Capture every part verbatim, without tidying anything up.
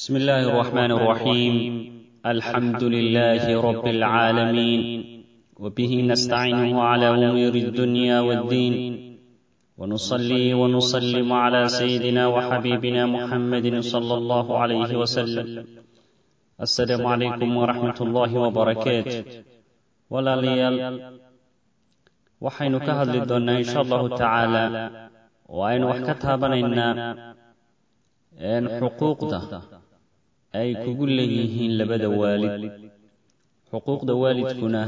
بسم الله الرحمن الرحيم. الحمد لله رب العالمين، وبه نستعينه على أمور الدنيا والدين، ونصلي ونسلم على سيدنا وحبيبنا محمد صلى الله عليه وسلم. السلام عليكم ورحمة الله وبركاته. walaalyaal waxaynu ka hadli doonnaa insha allahu tacaala oo aynu wax ka taabanaynaa xuquuqda ay kugu leeyihiin labada waalid. xuquuqda waalidkuna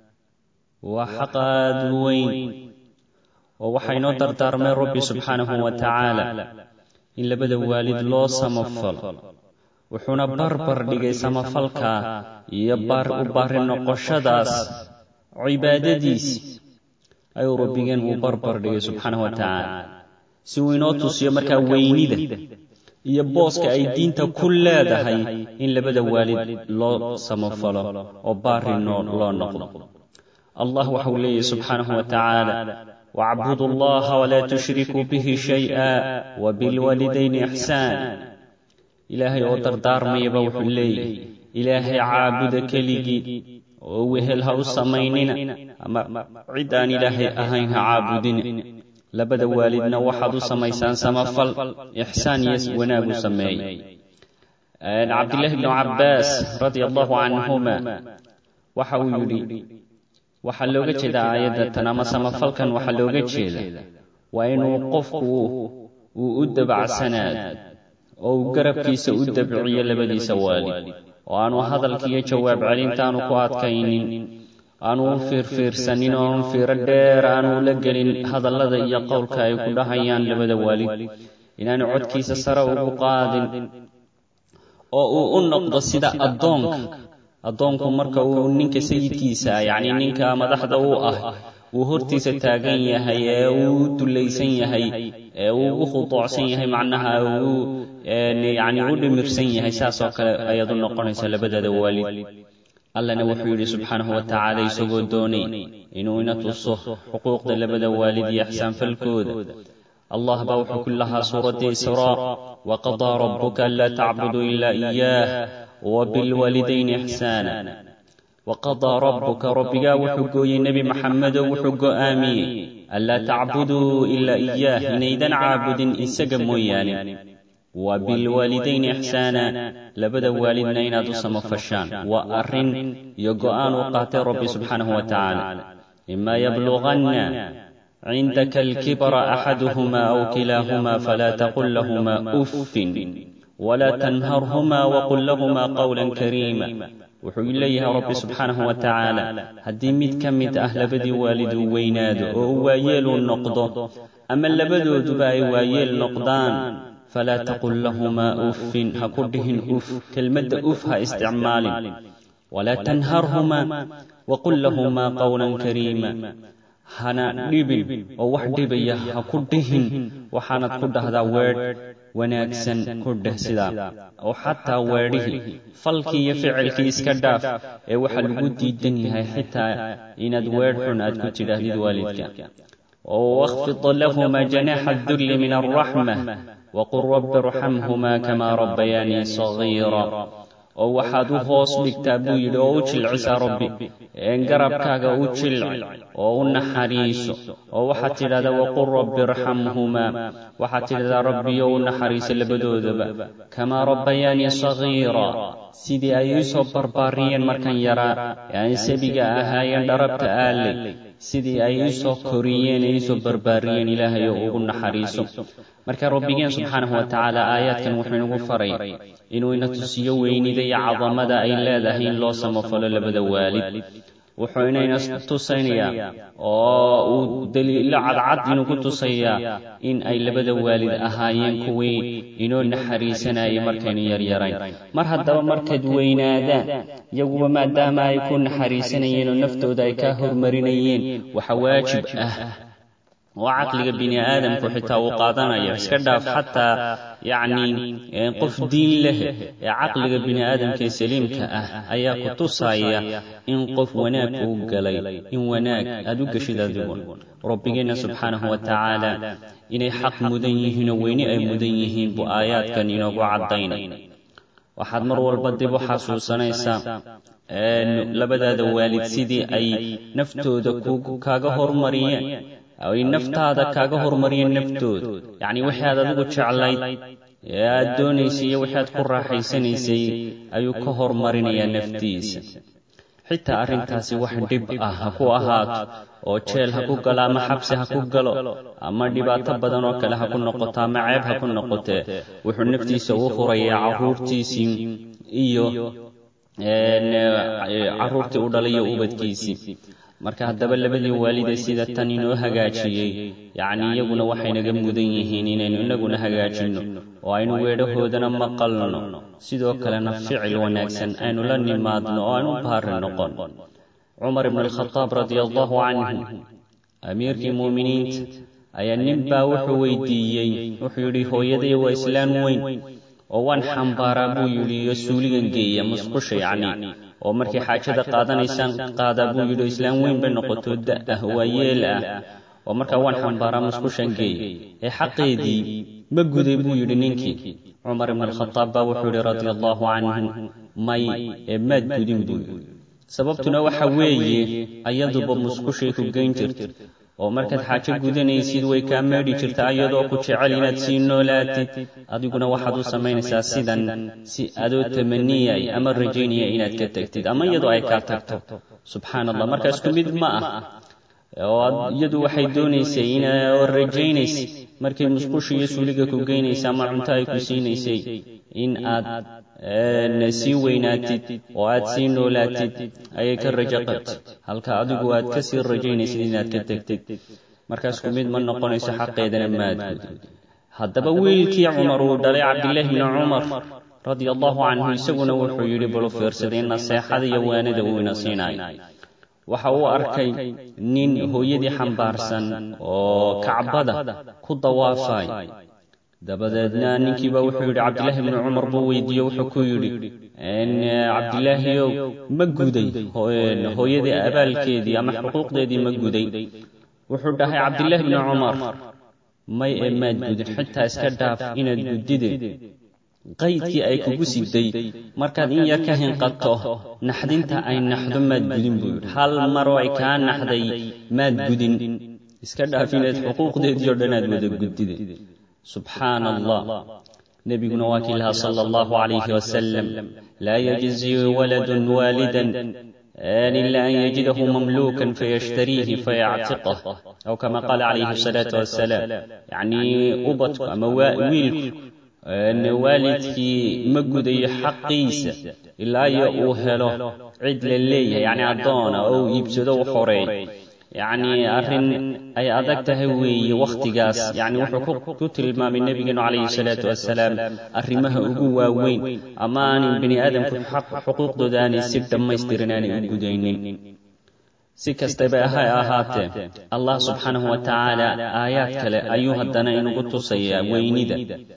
waa xaq aad u weyn oo waxaynoo dardaarmay rabbi subxaanahu wa tacaala in labada waalid loo samafalo, wuxuuna barbar dhigay samafalkaa iyo u baari noqoshadaas cibaadadiisi ayuu rabbigeen uu barbar dhigay subxaanahu wa tacaala si uu inoo tusiyo markaa weynida iyo booska ay diinta ku leedahay in labada waalid loo samafalo oo baari loo noqdo. allah waxa uu leeyahy subxaanahu wa tacaala: wacbudu allaha walaa tushrikuu bihi shay'a wabilwaalidayni ixsaana. ilaahay oo dardaarmayaba wuxuu leeyahay ilaahay caabuda keligii oo wehel ha u samaynina, ama cid aan ilaahay ahayn ha caabudina. labada waalidna waxaad u samaysaan samafal, ixsaan iyo wanaagu sameeyey. cabdillaahi bnu cabbaas radia allahu canhuma waxa uu yidhi, waxaa looga jeeda aayaddatan ama samafalkan waxaa looga jeeda waa inuu qofku uu u dabacsanaado oo uu garabkiisa u dabciyo labadiisa waalid, oo aanu hadalkiiyo jawaab celintaanu ku adkaynin, aanu u fiirfiirsanin oo aan fiiro dheer aanu la gelin hadallada iyo qowlka ay ku dhahayaan labada waalid, inaanu codkiisa sare ugu qaadin, oo uu u noqdo sida addoonka. addoonku marka uu ninka sayidkiisa, yacni ninka madaxda u ah, uu hortiisa taagan yahay ee uu u dullaysan yahay ee uu ugu khuduucsan yahay, macnaha uu yacni u dhimirsan yahay, saasoo kale ayaad u noqonaysa labadada waalid. allana wuxuu yidhi subxaanahu wa tacaala isagoo doonay inuu ina tuso xuquuqda labada waalid iyo ixsaanfalkooda. allah baa wuxuu ku lahaa suuraddii israa: waqadaa rabbuka anlaa tacbuduu ilaa iyaah wabilwaalidayni ixsaana. waqadaa rabbuka, rabbigaa wuxuu gooyey nebi maxamedow wuxuu go'aamiyey anlaa tacbuduu ilaa iyaah, inaydan caabudin isaga mooyaane. wabilwaalidayni ixsaana, labada waalidna inaad u samafashaan. waa arrin iyo go'aan uu qaatay rabbi subxaanahu wa tacaala. imaa yablughanna cindaka alkibara axaduhumaa aw kilaahumaa falaa taqul lahumaa uffin walaa tanharhumaa waqul lahumaa qawlan kariima. wuxuu leeyahay rabbi subxaanahu wa tacaala, haddii mid ka mid ah labadii waalid uu weynaado oo uu waayeeluu noqdo, ama labadooduba ay waayeel noqdaan, falaa taqul lahumaa uffin, ha ku dhihin uf, kelmadda uf ha isticmaalin. walaa tanharhumaa waqul lahumaa qawlan kariima, hana dhibin oo wax dhibaya ha ku dhihin, waxaanad ku dhahdaa weedh wanaagsan ku dheh sidaa. oo xataa weedhihii, falkii iyo ficilkii iska dhaaf ee waxaa lagu diidan yahay xitaa inaad weedh xun aad ku tidhaahdid waalidka. oo wakhfid lahumaa janaaxa adulli min alraxma waqul rabbi irxamhumaa kamaa rabbayaanii sagiira. oo waxaad u hoos dhigtaa buu yidhi oo u jilcisaa rabbi garabkaaga u jilci oo u naxariiso, oo waxaad tidhahdaa waqul rabbi irxamhumaa, waxaad tidhahdaa rabbiyo u naxariisa labadoodaba, kamaa rabbayaanii sagiira, sidii ay ii soo barbaariyeen markan yaraa ee aan sabiga ahaayeen dharabta aaley, sidii ay ii soo koriyeen ee ii soo barbaariyeen, ilaahay oo ugu naxariiso. marka rabbigeen subxaanahu wa tacaala aayaadkan wuxuu inagu faray inuu ina tusiyo weynida iyo cadamada ay leedahay in loo samafalo labada waalid. wuxuu inayna tusaynayaa oo uu daliilo cadcad inugu tusayaa in ay labada waalid ahaayeen kuwii inoo naxariisanayay markaynu yaryarayn. mar haddaba markayd weynaadaan, iyaguba maadaama ay ku naxariisanayeen oo naftooda ay kaa hormarinayeen, waxa waajib ah oo caqliga bini aadamku xitaa uu qaadanaya, iska dhaaf xataa yacni qof diin leh, ee caqliga bini aadamka ee saliimka ah ayaa ku tusaya in qof wanaag uu galay, in wanaag aad u geshid adigu. rabbigeenna subxaanahu wa tacaala inay xaq mudan yihiin oo weyni ay mudan yihiin buu aayaadkan inoogu caddaynay. waxaad mar walba dib u xasuusanaysaa labadaada waalid sidii ay naftooda kaaga hormariyeen ay naftaada kaaga hormariyeen naftooda yacni wixii aad adigu jeclayd ee aad doonaysay iyo wixii aad ku raaxaysanaysay ayuu ka hormarinayaa naftiisa xitaa arrintaasi wax dhib ah ha ku ahaato oo jeel ha ku galo ama xabsi ha ku galo ama dhibaato badan oo kale ha ku noqoto ama ceeb ha ku noqotee wuxuu naftiisa u furayaa carruurtiisii iyo carruurtii u dhalay iyo ubadkiisii marka haddaba labadii waalide sida tan inoo hagaajiyey yacni iyaguna waxay naga mudan yihiin inaynu inaguna hagaajinno oo aynu weedhahoodana maqalno sidoo kalena ficil wanaagsan aynu la nimaadno oo aynu baari noqon cumar ibn alkhataab radia allahu canhu amiirkii mu'miniinta ayaa ninbaa wuxuu weydiiyey wuxuu yidhi hooyaday waa islaan weyn oo waan xambaaraa buu yidhi iyo suuligan geeya musqusha yacni oo markay xaajada qaadanaysaan qaadaa buu yidhi islaan weyn bay noqoto da ah waa yeel ah oo markaa waan xambaaraa musqushan geeya ee xaqeedii ma guday buu yidhi ninkii cumar ibn alkhataab baa wuxuu yidhi radia allahu canhu may ee maad gudin buu yidhi sababtuna waxa weeye ayaduba musqushay ku geyn jirta oo markaad xaajo gudanaysid way kaa meedhi jirtaa iyadoo ku jecel inaad sii noolaatid adiguna waxaad u samaynaysaa sidan si adoo tamaniyay ama rajaynaya inaad ka tagtid ama iyadoo ay kaa tagto subxaana allah marka isku mid ma ah oo iyadu waxay doonaysay inoo rajaynaysa markay musqusha iyo suuliga ku geynaysa ama cunto ay ku siinaysay in aad sii weynaatid oo aad sii noolaatid ayay ka rajo qabtid halka adigu aad ka sii rajaynaysid inaad ka tegtid markaas ku mid ma noqonayso xaqeedana maad gudin haddaba wiilkii cumar uu dhalay cabdillaahi bni cumar radia allahu canhu isaguna wuxuu yidhi balu fiirsaday naseexada iyo waanada uu ina siinayo waxa uu arkay nin hooyadii xambaarsan oo kacbada ku dawaafay dabadeedna ninkiiba wuxuu yidhi cabdillaahi bni cumar buu weydiiye wuxuu ku yidhi cabdillaahiyow ma guday hooyadii abaalkeedii ama xuquuqdeedii ma guday wuxuu dhahay cabdillaahi bni cumar may ee maad gudin xitaa iska dhaaf inaad guddide qaydkii ay kugu siday markaad in yar ka hinqato naxdinta ay naxdo maad gudin buu yidhi hal maroo ay kaa naxday maad gudin iska dhaaf inaad xuquuqdeedii oo dhan aad wada guddide سبحان الله نبينا واكلها صلى الله عليه وسلم لا يجزي ولد والدا إلا أن يجده مملوكا فيشتريه فيعتقه أو كما قال عليه الصلاة والسلام يعني أبطك أما ويلك أن والدك مجد حقيس إلا يؤهله عدل اللي يعني عضانة أو يبسدو حري يعني أرن أي أدكته وي وقتجاس يعني وحقوق كتر ما من النبي عليه الصلاة والسلام أرمه أجوا وين أمان بني آدم في حق حقوق داني سبت ما يسترناني أجودينين سكستبها آهات الله سبحانه وتعالى آيات كلا أيها الدنائن قطصيا وينيدا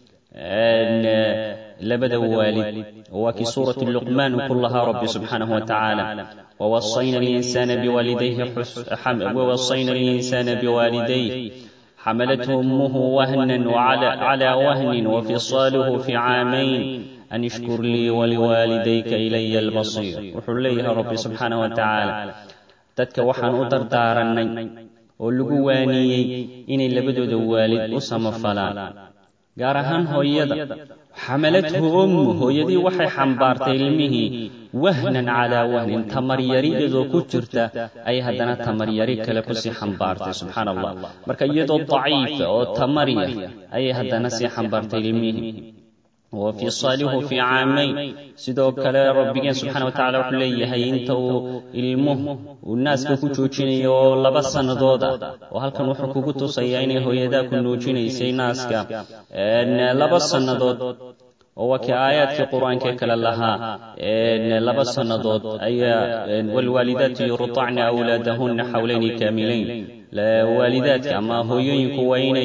أن لبد والد وكي سورة اللقمان كلها رب سبحانه وتعالى ووصينا الإنسان بوالديه حم ووصينا الإنسان بوالديه حملته أمه وهنا وعلى على وهن وفصاله في عامين أن اشكر لي ولوالديك إلي المصير وحليها رب سبحانه وتعالى تتك وحن أدر دارني ولقواني إن لبدو دوالد أسم فلان قارهان هويدا حملته أمه هويدي وحي حنبارت علمه وهنا على وهن تمريري ذو كترتا أي هدنا تمريري كلكسي حنبارت سبحان الله مركا يدو ضعيف أو تمرير أي هدنا سي حنبارت علمه وفي صاله في عامين سيدو كلا ربنا سبحانه وتعالى وحليه هاي انتو علمه والناس كوكوشيني ولبسا ندودا وهل كانوا حكوكو تصييني هو يدا كنوشيني سي ناسكا ان لبسا ندود وكي آيات في القرآن كلا لها ان لبسا ندود اي والوالدات يرضعن أولادهن حولين كاملين والدات أما هو ينكويني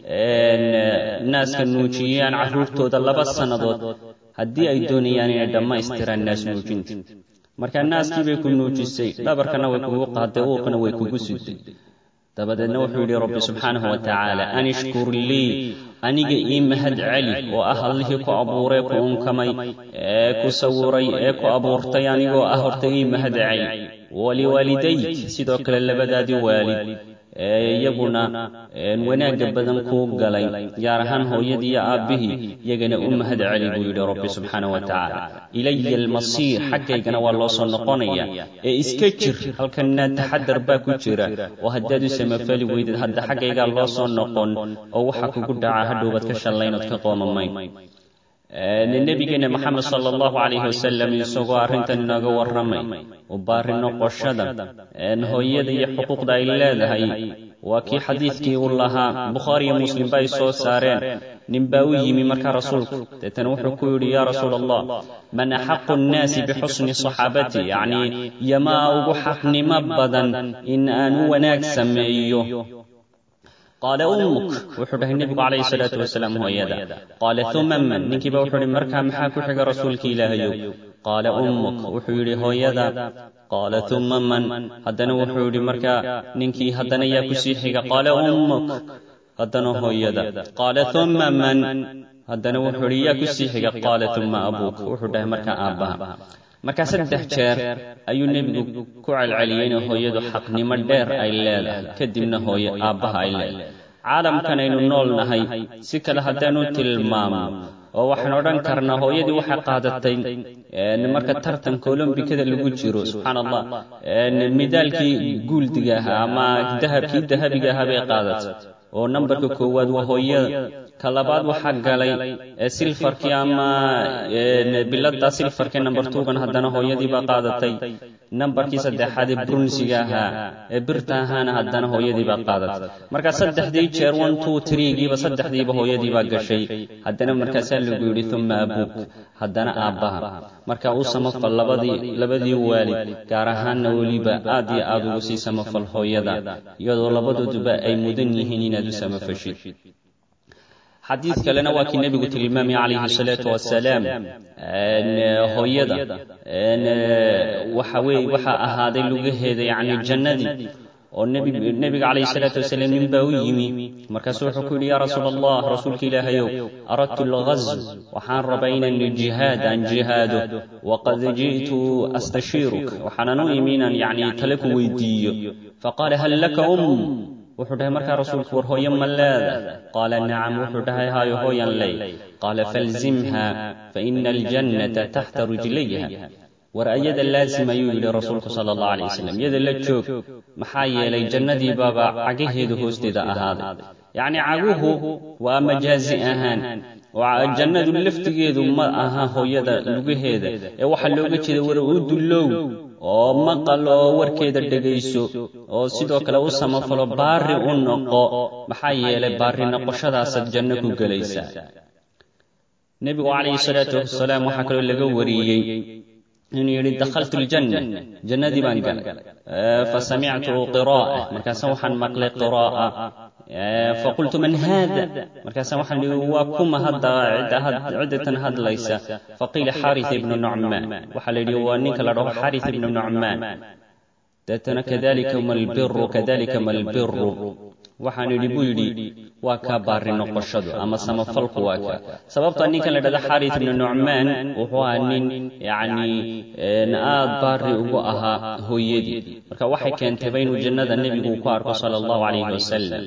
الناس كنوجيان عرورتو دلبا سنادود هدي اي دونيان ان دمايستيران الناس نوجينت marka naaskii bay ku nuujisay dhabarkana way kugu qaaday oo kana way kugu siday dabadeedna wuxuu yidhi rabbi subxaanahu wa tacaala an ishkur lii aniga ii mahad celi oo ah allihii ku abuuray ku unkamay ee ku sawiray ee ku abuurtay anigoo ah horta ii mahad celi waliwaalidayk sidoo kale labadaadii waalid ee iyaguna wanaagga badan kuu galay gaar ahaan hooyadii iyo aabbihii iyagana u mahad celi buu yidhi rabbi subxaanahu wa tacaala ilaya almasiir xaggaygana waa loo soo noqonaya ee iska jir halkanna taxadar baa ku jira oo haddaad u samafali weydid hadda xaggaygaa loo soo noqon oo waxa kugu dhaca hadhowbaad ka shallaynood ka qoomamayn nabigeena maxamed sala allahu calayhi wasalam isagoo arrintan inooga warramay u baari noqoshada hooyada iyo xuquuqda ay leedahay waa kii xadiidkii u lahaa bukhaari iyo muslim ba ay soo saareen nin baa u yimi markaa rasuulku deetana wuxuu ku yidhi yaa rasuula allah man axaqu nnaasi bixusni saxaabati yacnii yamaa ugu xaqnimo badan in aan u wanaag sameeyo qaala ummuk wuxuu dhahay nebigu calayhi salaatu wasalaam hooyada qaala uma man ninkiiba wuxuu yidhi markaa maxaa ku xiga rasuulka ilaahayow qaala ummuk wuxuu yidhi hooyada qaala uma man haddana wuxuu yidhi markaa ninkii haddana yaa ku sii xiga qaala ummuk haddana hooyada qaala uma man haddana wuxuu yidhi yaa ku sii xiga qaala uma abuuk wuxuu dhahay markaa aabbaha markaa saddex jeer ayuu nebigu ku celceliyey inay hooyadu xaqnimo dheer ay leedahay kadibna hooye aabbaha ay leedahay caalamkan aynu nool nahay si kale haddaanu tilmaamno oo waxaan odhan karnaa hooyadii waxay qaadatay marka tartanka olombikada lagu jiro subxaan allah midaalkii guuldiga ahaa ama dahabkii dahabiga ahaa bay qaadatay oo nambarka koowaad waa hooyada ka labaad waxaa galay silfarkii ama biladda silfarkii nambar tuugan haddana hooyadii baa qaadatay nambarkii saddexaad ee brunsiga ahaa ee birta ahaana haddana hooyadii baa qaadatay markaa saddexdii jeer one two threegiiba saddexdiiba hooyadii baa gashay haddana markaasaa lagu yidhi uma abuuk haddana aabbaha marka u samafal labadii labadii waalid gaar ahaanna weliba aad iyo aad ugu sii samafal hooyada iyadoo labadooduba ay mudan yihiin inaad u samafashid xadiid kalena waa kii nebigu tilmaamay calayhi salaatu wasalaam hooyada waxa weeye waxaa ahaaday lugaheeda yacni jannadii oo nebiga calayhi salaatu wasalaam nin baa u yimi markaasuu wuxuu ku yidhi yaa rasuula allah rasuulka ilaahayow aradtu alghazw waxaan rabaa inaan jihaad aan jihaado waqad ji'tu astashiiruk waxaanan u imi inaan yacni tale ku weydiiyo faqaala hal laka um wuxuu dhahay markaa rasuulku war hooyo ma leeda qaala nacam wuxuu dhahay haayo hooyan ley qaala falzimha faina aljannata taxta rijlayha war ayada laazim ayuu yidhi rasuulku sala allahu alayh wasalam iyada la joog maxaa yeelay jannadii baaba cagaheedu hoosteeda ahaaday yacni caguhu waa majaazi ahaan oo jannadu laftigeedu ma aha hooyada lugaheeda ee waxaa looga jeeda war u dullow oo maqal oo warkeeda dhegayso oo sidoo kale u samafalo baari u noqo maxaa yeelay baari noqoshadaasaad janno ku gelaysaa nebigu calayhi salaatu wasalaam waxaa kaloo laga wariyey inuu yidhi dakhaltu aljanna jannadii baan galay fasamictu qiraa'a markaasa waxaan maqlay qiraa'a faqultu man haada markaasa waxaan yidhi waa kuma hadda ciddatan hadlaysa faqiila xaaris ibnu nucmaan waxaa la yidhi waa ninka la dhaho xaaris ibnu nucmaan deetana kadalika ma albiru kadalika ma albiru waxaan yidhi buu yidhi waa kaa baari noqoshadu ama samafalku waa kaa sababta ninkan la dhahda xaaris ibnu nucmaan wuxuu ahaa nin yacni aad baari ugu ahaa hooyadii marka waxay keentayba inuu jannada nebigu ku arko sala allahu calayhi wasalam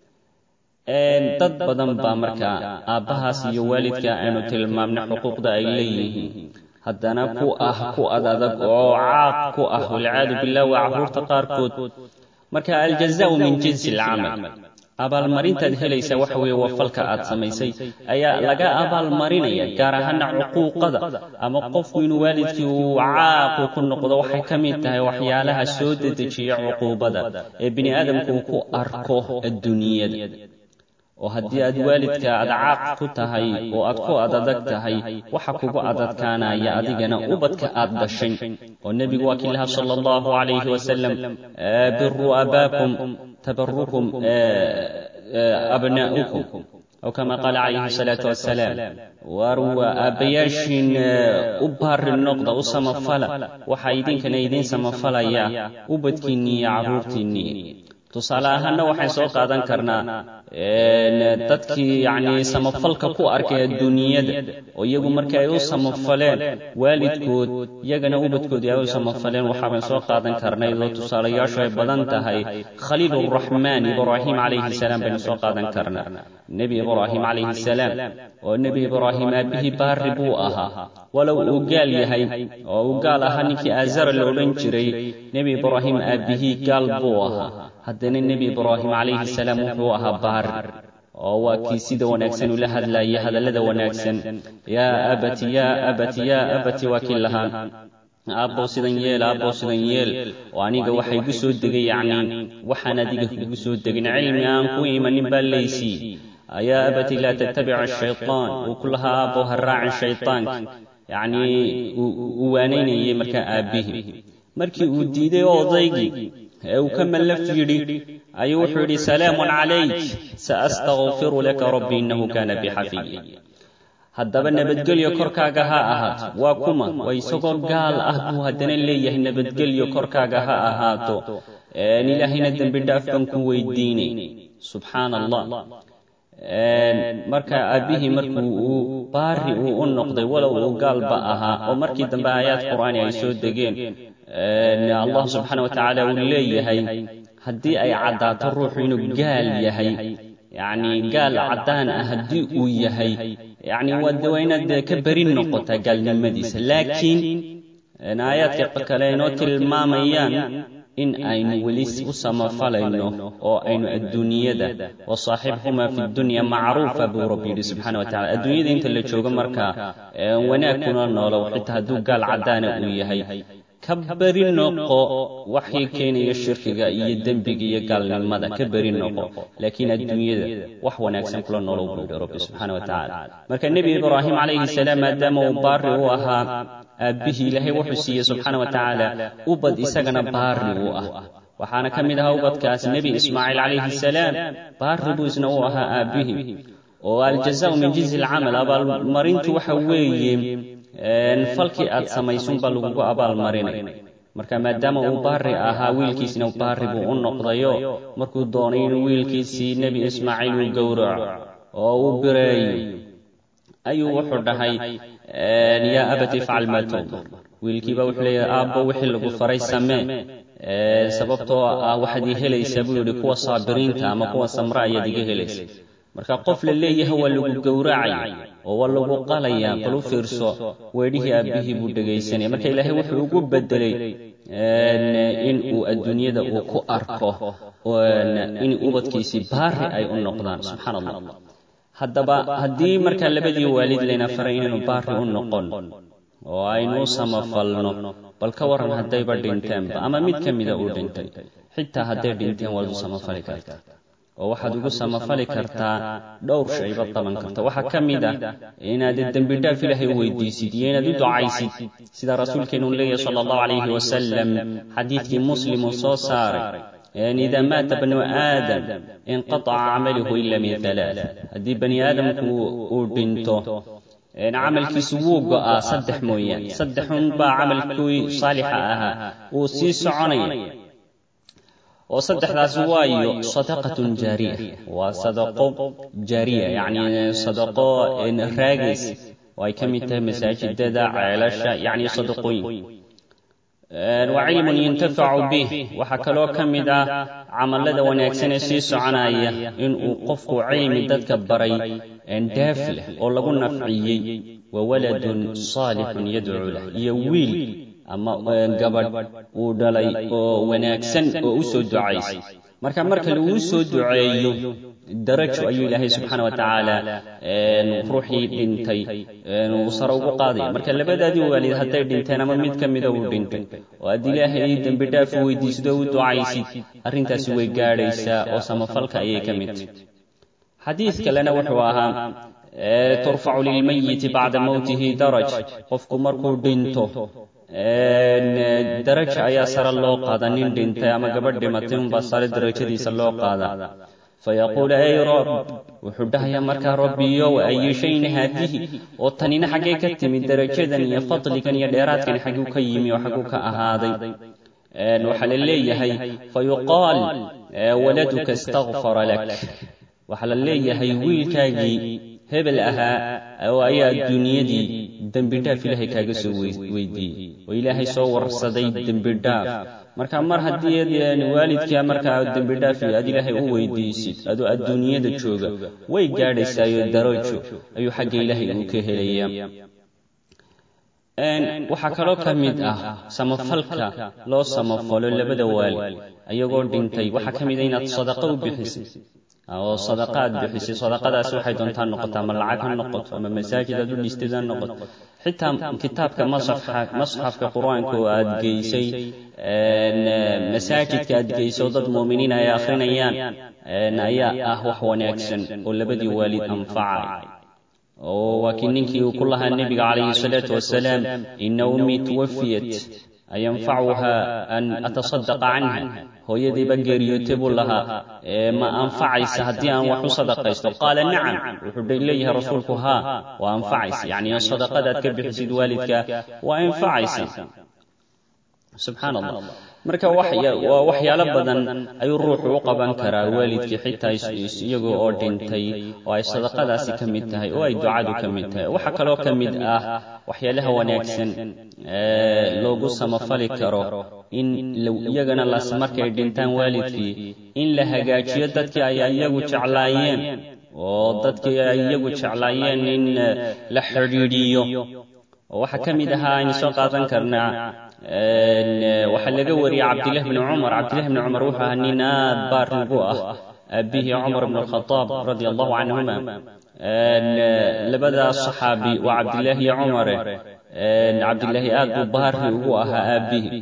dad badan baa markaa aabbahaas iyo waalidka aynu tilmaamnay xuquuqda ay leeyihiin haddana ku ah ku adadag oo caaq ku ah walciyaadu billah waa carruurta qaarkood marka aljazaau min jinsi alcamal abaalmarintaad helaysaa waxa weeye waa falka aad samaysay ayaa laga abaalmarinaya gaar ahaana cuquuqada ama qofku inuu waalidkii uu caaqu ku noqdo waxay ka mid tahay waxyaalaha soo dedejiya cuquubada ee bini aadamku uu ku arko adduunyada oo haddii aad waalidka aad caaq ku tahay oo aad ku adadag tahay waxa kugu adadkaanaya adigana ubadka aad dhashay oo nebigu waa kii lahaa sala allahu calayhi wasalam biruu abaakum tabarukum abnaa'ukum أو كما قال عليه الصلاة والسلام واروا أبياشين أبهر النقطة أسمى فلا وحايدين كان يدين سمى فلا يا أبدكني عرورتني tusaale ahaanna waxaan soo qaadan karnaa dadkii yacni samafalka ku arkay adduunyada oo iyagu markii ay u samafaleen waalidkood iyagana ubadkoodii ay u samafaleen waxaan soo qaadan karnay oo tusaalayaashu ay badan tahay khaliilurraxmaan ibraahim calayhi salaam baynu soo qaadan karnaa nebi ibraahim calayhi salaam oo nebi ibraahim aabihii baari buu ahaa walow uu gaal yahay oo uu gaal ahaa ninkii aazara la odhan jiray nebi ibraahim aabihii gaal buu ahaa haddana nebi ibraahim calayhi salaam wuxuu ahaa baari oo waa kii sida wanaagsan ula hadlaaya hadallada wanaagsan yaa abati yaa abati yaa abati waa kii lahaa aabbow sidan yeel aabbow sidan yeel oo aniga waxay igu soo degay yacni waxaan adiga kugu soo degin cilmi aan ku imanin baa laysii yaa abati laa tattabic ashaytaan uu ku lahaa aabbow ha raacin shaytaanka yacni uu waanaynayay markaa aabbihii markii uu diiday odaygii ee uu ka mallaf yidhi ayuu wuxuu yidhi salaamun calayk saastakfiru laka rabbi innahu kaana bi xafiya haddaba nabadgelyo korkaaga ha ahaato waa kuma waa isagoo gaal ah buu haddana leeyahay nabadgelyo korkaaga ha ahaato ilaahayna dembi dhaaf baan ku weydiinay subxaana allah marka aabbihii markuu uu baari uu u noqday walow uu gaalba ahaa oo markii dambe aayaad qur'aani ay soo degeen allah subxaana watacaala uu leeyahay haddii ay caddaato ruuxu inuu gaal yahay yacni gaal caddaan ah haddii uu yahay yacni waa inaad ka beri noqotaa gaalnimadiisa laakiin aayaadka kale inoo tilmaamayaan in aynu weli u samafalayno oo aynu adduunyada wasaaxibhumaa fi dunya macruufa buu rabbi yidhi subxaana wataala adduunyada inta la joogo markaa wanaag kuna noolow xitaa hadduu gaal caddaana uu yahay ka beri noqo waxii keenaya shirkiga iyo dembiga iyo gaalnimada ka beri noqo laakiin adduunyada wax wanaagsan kula noolow buu yidhi rabbi subxaana watacaala marka nebi ibraahim calayhi salaam maadaama uu baari u ahaa aabbihii ilaahay wuxuu siiyey subxaana watacaala ubad isagana baari uu ah waxaana ka mid ahaa ubadkaas nebi ismaaciil calayhi salaam baari buu isna u ahaa aabbihii oo aljazaau min jinsi alcamal abaalmarintu waxa weeye falkii aad samaysunbaa lagugu abaalmarinay marka maadaama uu baari ahaa wiilkiisina baari buu u noqdayo markuu doonay inuu wiilkiisii nebi ismaaciil uu gowraco oo uu bireeyo ayuu wuxuu dhahay yaa abati ifcal maa tu'mar wiilkiiba wuxuu leeyahay aabbo wixii lagu faray samee sababtoo ah waxaad ii helaysaa buu yidhi kuwa saabiriinta ama kuwa samra ayaad iga helaysa marka qof la leeyahay waa lagu gowracaya oo waa lagu qalayaa bal u fiirso weedhihii aabbihii buu dhegaysanaya marka ilaahay wuxuu ugu bedelay in uu adduunyada uu ku arko in ubadkiisii baari ay u noqdaan subxaana allah haddaba haddii marka labadii waalid layna faray inaynu baari u noqon oo aynu u samafalno bal ka warran haddayba dhinteenba ama mid ka mida uu dhintay xitaa hadday dhinteen waad u samafali kartaa oo waxaad ugu samafali kartaa dhowr shayba qaban karta waxaa ka mid ah inaad dembi dhaaf ilaahay u weydiisid iyo inaad u ducaysid sida rasuulkeenu leeyahay sala allahu calayhi wasalam xadiidkii muslim uu soo saaray idaa maata banu aadam inqataca camaluhu ila min halaath haddii bani aadamku uu dhinto camalkiisu wuu go'aa saddex mooyaane saddexun baa camalkii saalixa ahaa uu sii soconaya oo saddexdaas waayo sadaqatun jaariya waa sadaqo jaariya yacni sadaqo raagays oo ay ka mid tahay masaajidada ceelasha yacni sadaqooyin wa cilmun yuntafacu bih waxaa kaloo ka mid ah camallada wanaagsan ee sii soconaya inuu qofku cilmi dadka baray daaf leh oo lagu nafciyey wa waladun saalixun yadcuu lah iyo wiil ama gabadh uu dhalay oo wanaagsan oo u soo ducaysay marka marka lagu soo duceeyo darajo ayuu ilaahay subxaana watacaala ruuxii dhintay uu sare ugu qaadaya marka labadaadii waalid hadday dhinteen ama mid ka mida uu dhintay oo aad ilaahay dembi dhaaf u weydiisidoo u ducaysid arrintaasi way gaadhaysaa oo samafalka ayay ka mid tahay xadiid kalena wuxuu ahaa turfacu lilmayiti bacda mowtihi daraj qofku markuu dhinto daraja ayaa sare loo qaada nin dhintay ama gabadh dhimatay unbaa sare darajadiisa loo qaadaa fayaquulu ay rab wuxuu dhahayaa markaa rabbiyow ayi shayin haadihi oo tanina xaggee ka timid darajadan iyo fadligan iyo dheeraadkan xagguu ka yimi oo xagguu ka ahaaday وحل اللي هي فيقال ولدك استغفر لك وحل اللي هي ويلكاجي هبل أها أو أي الدنيا دي دنبدا في الله كاجسو ويدي وإلهي صور صدي دنبدا marka mar hadii yani waalidka marka dambida fi adi ilaahay u weydiisid adu adduunyada jooga way gaadhaysaa darajo ayuu xagga ilaahay u ka helayaa een waxa kale oo kamid ah samafalka loo samafalo labada waalid ayagoo dhintay waxa kamid ah inaad sadaqa u bixisid oo sadaqaad bixisid sadaqadaas waxay doontaan noqotaa ma lacag noqoto ama masaajid aad u dhiistidaan noqoto xitaa kitaabka masxafka masxafka quraanka oo aad geysay een masaajidka aad geysay dad muuminiin ay akhrinayaan een ayaa ah wax wanaagsan oo labadii waalid anfacay oo wakiininkii uu kullaha nabiga calayhi salaatu wasalaam inna ummi tuwafiyat ayanfacuha an atasaddaqa anha hooyadii ba geeriyootay buu lahaa ma anfacaysa haddii aan wax u sadaqaysto qaala nacam wuxuu leeyahay rasuulku haa waa anfacaysa yacni sadaqadaad ka bixisid waalidka waa anfacaysa subxaan allah marka waa waxyaalo badan ayuu ruuxu u qaban karaa waalidkii xitaa iyagoo oo dhintay oo ay sadaqadaasi ka mid tahay oo ay ducadu ka mid tahay waxa kaloo ka mid ah waxyaalaha wanaagsan loogu samafali karo in iyagana las markay dhintaan waalidkii in la hagaajiyo dadkii ay iyagu jeclaayeen oo dadkii ay iyagu jeclaayeen in la xidhiidhiyo oo waxa ka mid ahaa aynu soo qaadan karnaa waxa laga wariyay cabdillah ibn umar cabdillah ibn umar wuxuu ahaa nin aad baar ugu ah abihi umar ibn al-khattab radiyallahu anhuma labada saxaabi wa cabdillah iyo umar cabdillah aad u baar ugu ahaa abihi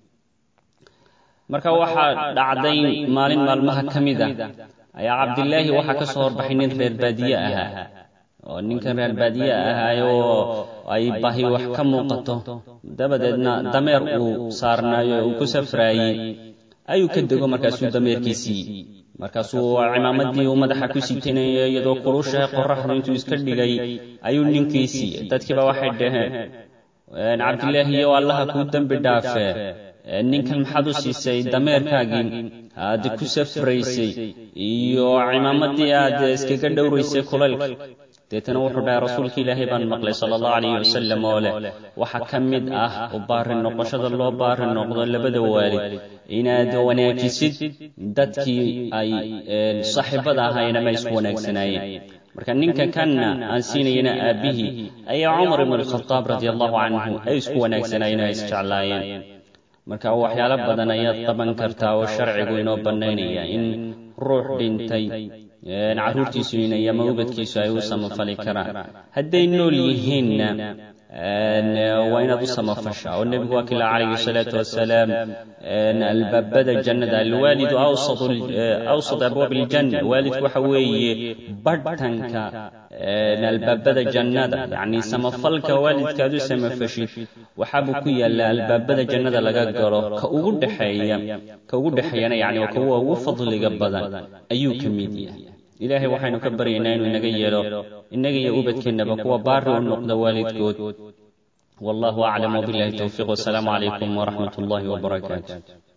marka waxa dhacday maalin maalmaha kamida ayaa cabdillah waxa ka soo horbaxay nin reer baadiye ahaa oo ninkan reer baadiye ahaayo ay baahi wax ka muuqato dabadeedna dameer uu saarnaayo uu ku safraayay ayuu ka dego markaasuu dameerkiisii markaasuu cimaamadii uu madaxa ku siitanayo iyadoo qulusha qorraxdu intuu iska dhigay ayuu ninkiisii dadkiiba waxay dhaheen cabdilaahi iyo allaha kuu dembi dhaafe ninkan maxaad u siisay dameerkaagii aad ku safraysay iyo cimaamadii aad iskaga dhowraysay kulaylka deetana wuxuu dhahay rasuulka ilaahay baan maqlay sala allahu calayhi wasalam oo leh waxa ka mid ah u baari noqoshada loo baari noqdo labada waalid inaad wanaajisid dadkii ay saaxiibada ahaayeen ama isku wanaagsanaayeen marka ninka kanna aan siinayna aabihii ayaa cumar ibn al-khattab radiyallahu anhu ay isku wanaagsanaayeen ay isjeclaayeen marka waxyaalo badan ayaad qaban kartaa oo sharcigu inoo bannaynaya in ruux dhintay caruurtiisu inay ama ubadkiisu ay u samafali karaan hadday nool yihiinna waa inaad u samafashaa oo nebigu waa kila calayhi salaatu wasalaam albaabada jannada alwaalidu awsad abwaab aljanna waalidku waxa weeye badhtanka albaabada jannada yacni samafalka waalidkaad u samafashid waxaabuu ku yaallaa albaabada jannada laga galo ka ugu dhexeeya ka ugu dhexeeyana yacni waa kuwa ugu fadliga badan ayuu ka mid yahay ilaahay waxaynu ka baryaynaa inuu inaga yeelo inaga iyo ubadkeennaba kuwa baari u noqda waalidkood wallahu aclam wabillahi tawfiiq wasalaamu calaykum waraxmat ullahi wabarakaatu